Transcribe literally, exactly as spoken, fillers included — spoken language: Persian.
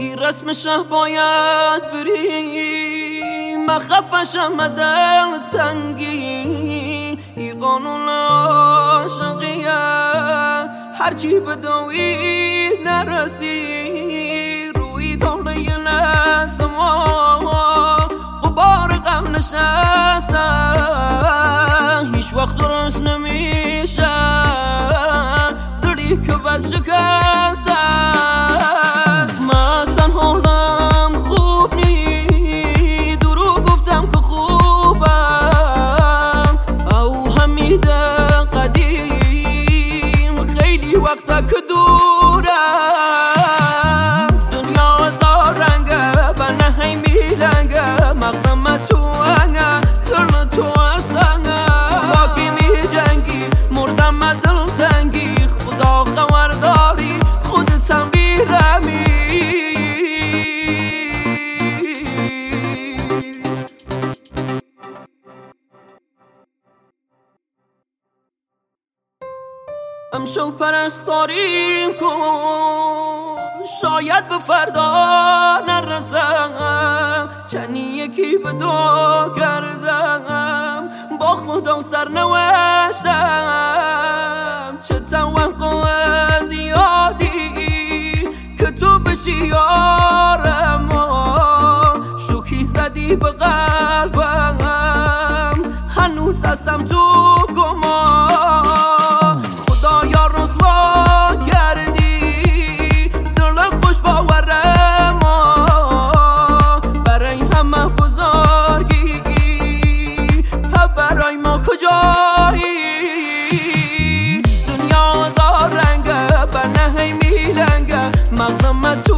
این رسمشه باید بری، مخفشم دل تنگی. این قانون عاشقیه هرچی بدوی نرسی. روی طوله نسما غبار غم نشسته، هیچ وقت درست نمیشه دلی که بس شکسته. مثلا حالم خوب نی، درو گفتم که خوبم، او حمید قدیم خیلی وقتا که دورم. دنیا دا رنگه بنا هی میلنگه، مغزم تو انگه دل تو اصنگه. باکی می جنگی مردم دل تنگی، خدا خبرداری خودتم بیرمی. امشو پرستاری کن، شاید به فردا نرسم. چنی یکی به دو کردم، با خدا سرنوشتم. چه توقع زیادی که تو بشی یارم، شوخی زدی به قلبم، هنوز هستم تو گمان. خدایا رسوا کردی دل خوش باورم، برای همه بزرگی برای ما کجایی؟ دنیا دا رنگه بنا هی میلنگه، مغزم تو